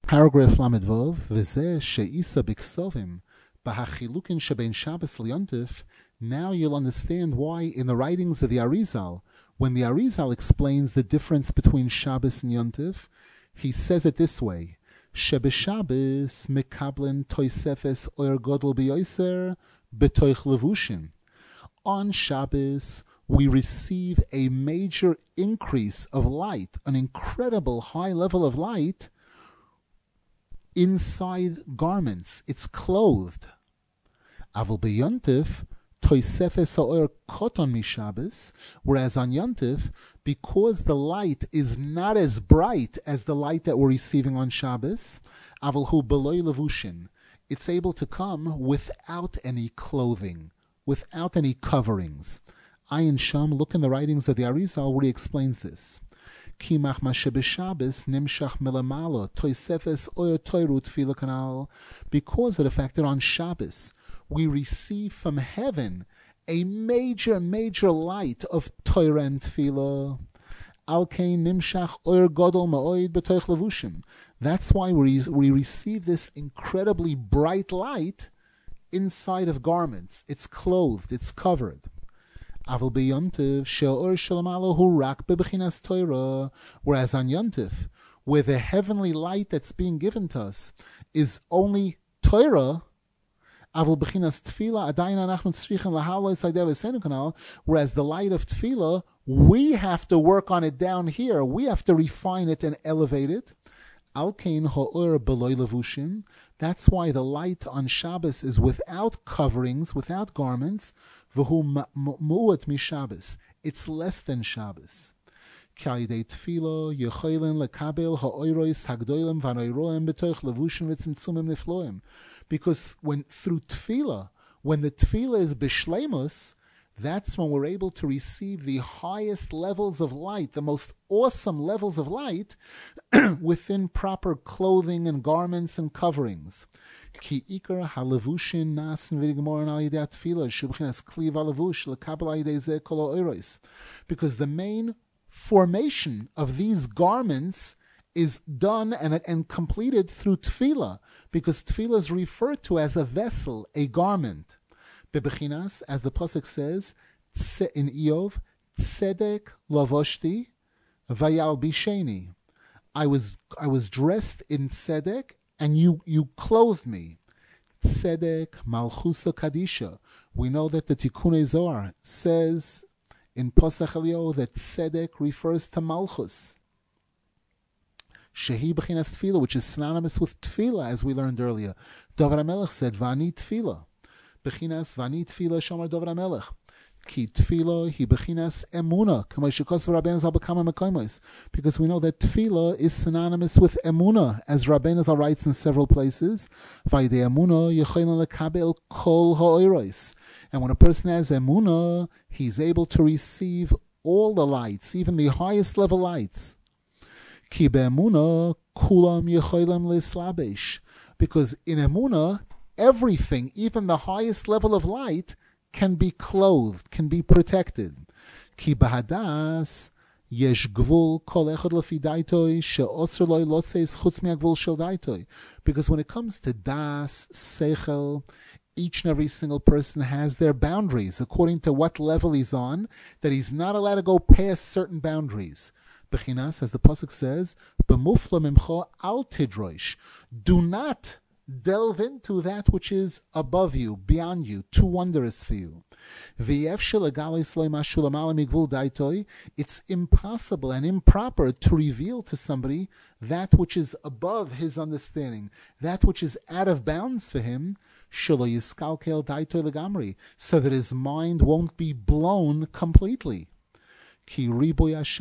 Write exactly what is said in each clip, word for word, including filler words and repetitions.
Paragraph Lamed Vov, V'zeh she'isa b'ksovim, b'hachilukin shebein Shabbos li'yontif. Now you'll understand why in the writings of the Arizal, when the Arizal explains the difference between Shabbos and Yontif, he says it this way: Shebeshabbos mekablen toisefes oyer godol b'yoser b'toich levushin. On Shabbos, we receive a major increase of light, an incredible high level of light inside garments. It's clothed. Avol b'yontif toisefes ha'or koton mishabbos, whereas on Yontif, because the light is not as bright as the light that we're receiving on Shabbos, avol hu beloy levushin, it's able to come without any clothing, without any coverings. Ayin Sham, look in the writings of the Arizal where he explains this. Kimach Mashabishabis Nimshach Milamalo Toisefes Oyer Toirut Filakanal. Because of the fact that on Shabbos we receive from heaven a major, major light of Torah and Tefillah. Alkein Nimshach Oyer Godol Ma'oid B'toich Levushim. That's why we, we receive this incredibly bright light inside of garments. It's clothed, it's covered. Avol b'yontif she'or shelamalo hu rak bebechinas Torah. Whereas on Yontif, where the heavenly light that's being given to us is only Torah, avol bechinas tefila adayin anachnu tzrichen lahalo yisaydev esenu kanal. Whereas the light of tefillah, we have to work on it down here. We have to refine it and elevate it. Alkein ha'or beloy levushim. That's why the light on Shabbos is without coverings, without garments. V'hu mu'at mi Shabbos. It's less than Shabbos. K'alidei tefilo yechoylin lekabel ha'oirois hagdoylem v'anoiroim b'toich levushim v'tzimtzumim nifloim. Because when through tefillah, when the tefillah is b'shleimus, that's when we're able to receive the highest levels of light, the most awesome levels of light, within proper clothing and garments and coverings. Ki ikar halavushin nasin v'igmoran al yedei tefillah shubchinas kliv halavush lekabel al yedei zeh kol ha'oros. Because the main formation of these garments is done and, and completed through tefillah, because tefillah is referred to as a vessel, a garment. Bebechinas, as the pasuk says in Eov, tzedek lavoshti vayal bisheni. I was I was dressed in tzedek, and you you clothed me. Tzedek malchusa kadisha. We know that the Tikkunei Zohar says in Pasach Elio that tzedek refers to malchus. Shehi bechinas tefillah, which is synonymous with tefillah, as we learned earlier. David HaMelech said, "Vani tefillah." Bechinas vani tefillah shamar David HaMelech. Ki tefillah hi bechinas emuna, k'may shekos v'Rabbeinu Zal b'kama mekoymos. Because we know that tefillah is synonymous with emuna, as Rabbeinu Zal writes in several places. Vayidei emuna yechoylin lekabel kol ha'oros. And when a person has emuna, he's able to receive all the lights, even the highest level lights. Ki be'emuna kulam yechoylin leslabesh. Because in emuna, everything, even the highest level of light, can be clothed, can be protected. Ki bahadas yesh gvul kol echad lefi daitoi she'osr loy lotzeis chutz mi'agvul shel daitoi. Because when it comes to das, seichel, each and every single person has their boundaries according to what level he's on, that he's not allowed to go past certain boundaries. Bechinas, as the pasuk says, b'mufla mimcho al tidroish. Do not delve into that which is above you, beyond you, too wondrous for you. It's impossible and improper to reveal to somebody that which is above his understanding, that which is out of bounds for him, so that his mind won't be blown completely. We have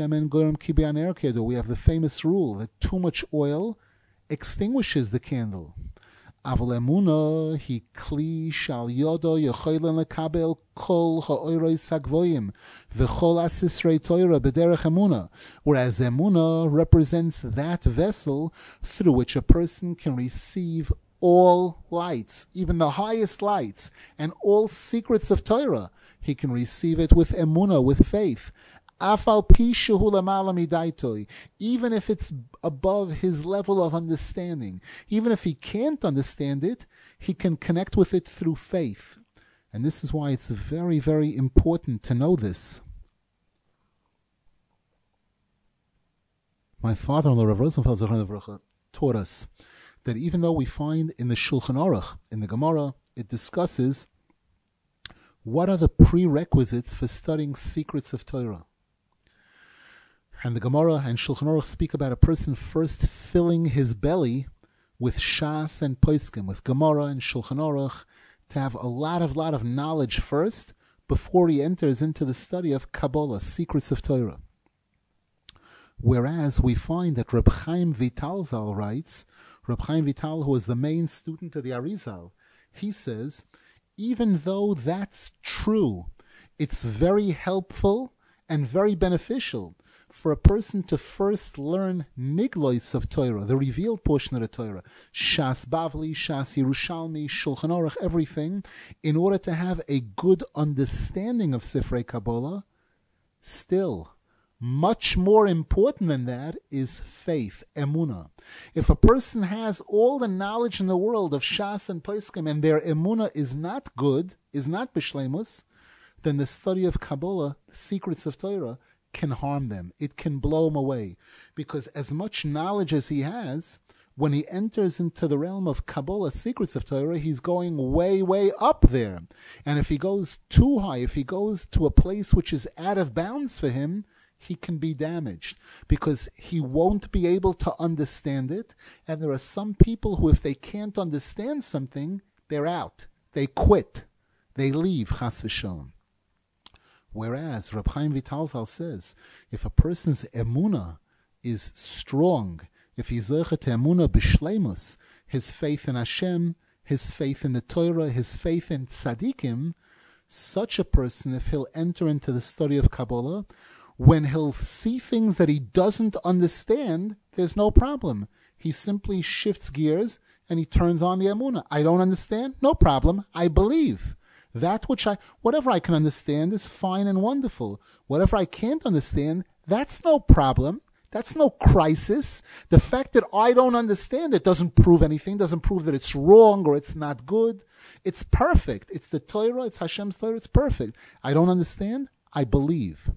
the famous rule that too much oil extinguishes the candle. Avol emuna hi kli shal yodo yechoylin lekabel kol ha'oros hagvoyim v'chol asisrei Torah b'derech emuna. Whereas emuna represents that vessel through which a person can receive all lights, even the highest lights, and all secrets of Torah. He can receive it with emuna, with faith. Afal pi shehu lamala midaitoi, even if it's above his level of understanding, even if he can't understand it, he can connect with it through faith. And this is why it's very, very important to know this. My father-in-law, Rav Rosenfeld, taught us that even though we find in the Shulchan Aruch, in the Gemara, it discusses what are the prerequisites for studying secrets of Torah. And the Gemara and Shulchan Aruch speak about a person first filling his belly with Shas and Poskim, with Gemara and Shulchan Aruch, to have a lot of lot of knowledge first before he enters into the study of Kabbalah, secrets of Torah. Whereas we find that Reb Chaim Vital Zal writes, Reb Chaim Vital, who was the main student of the Arizal, he says, even though that's true, it's very helpful and very beneficial for a person to first learn Niglois of Torah, the revealed portion of the Torah, Shas Bavli, Shas Yerushalmi, Shulchan Aruch, everything, in order to have a good understanding of Sifrei Kabbalah. Still, much more important than that is faith, emunah. If a person has all the knowledge in the world of Shas and Poskim and their emunah is not good, is not b'shleimus, then the study of Kabbalah, secrets of Torah, can harm them. It can blow them away. Because as much knowledge as he has, when he enters into the realm of Kabbalah, secrets of Torah, he's going way, way up there. And if he goes too high, if he goes to a place which is out of bounds for him, he can be damaged because he won't be able to understand it. And there are some people who, if they can't understand something, they're out. They quit. They leave, chas v'shalom. Whereas Reb Chaim Vital Zal says, if a person's emunah is strong, if he's zochet to emunah b'shleimus, his faith in Hashem, his faith in the Torah, his faith in tzaddikim, such a person, if he'll enter into the study of Kabbalah, when he'll see things that he doesn't understand, there's no problem. He simply shifts gears and he turns on the emunah. I don't understand? No problem. I believe. That which I, whatever I can understand is fine and wonderful. Whatever I can't understand, that's no problem. That's no crisis. The fact that I don't understand it doesn't prove anything, doesn't prove that it's wrong or it's not good. It's perfect. It's the Torah, it's Hashem's Torah, it's perfect. I don't understand, I believe.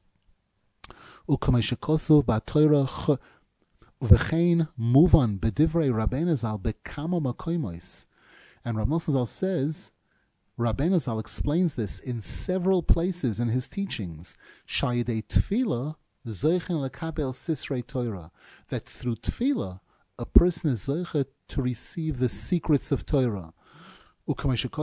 V'chein muvan b'divrei Rabbeinu Zal bekama makoimos. And Rav Nosson Zal says, Rabbeinu Zal explains this in several places in his teachings. Shayidei tefillah zoichen lekabel sisrei Torah, that through tefillah a person is zoichet to receive the secrets of Torah. As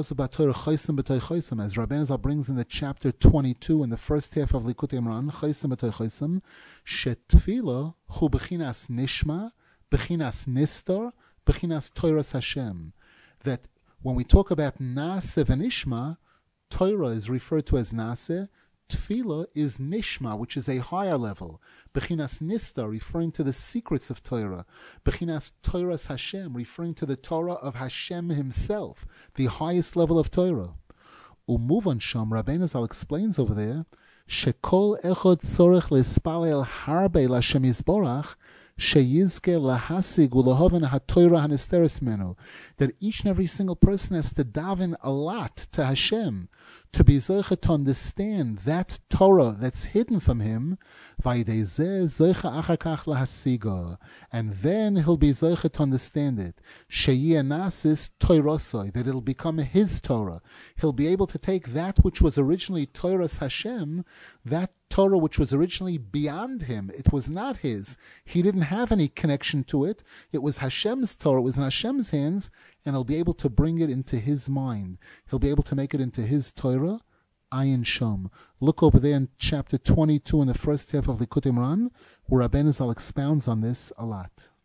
Rabbeinu Zal brings in the chapter twenty-two in the first half of Likutei Moharan, Chosem b'toy chosem, shetfila hu bechinas nishma, bechinas nistor, bechinas Torahs Hashem. That when we talk about Naseh v'nishma, Torah is referred to as Naseh, Tefillah is Nishma, which is a higher level. Bechinas Nista, referring to the secrets of Torah. Bechinas Torahs Hashem, referring to the Torah of Hashem himself, the highest level of Torah. Umuvan Sham, Rabbeinu Zal explains over there, Shekol echod tzorech lespalel harbe l'Hashem Yisborach, sheyizke lahasig u'lahoven ha'Torah hanisteres menu, that each and every single person has to daven a lot to Hashem, to be zoche to understand that Torah that's hidden from him, and then he'll be zoche to understand it. That it'll become his Torah. He'll be able to take that which was originally Torah's Hashem, that Torah which was originally beyond him. It was not his. He didn't have any connection to it. It was Hashem's Torah. It was in Hashem's hands, and he'll be able to bring it into his mind. He'll be able to make it into his Torah, Ayin Shom. Look over there in chapter twenty-two in the first half of Likutei Moharan, where Rabbeinu Zal expounds on this a lot.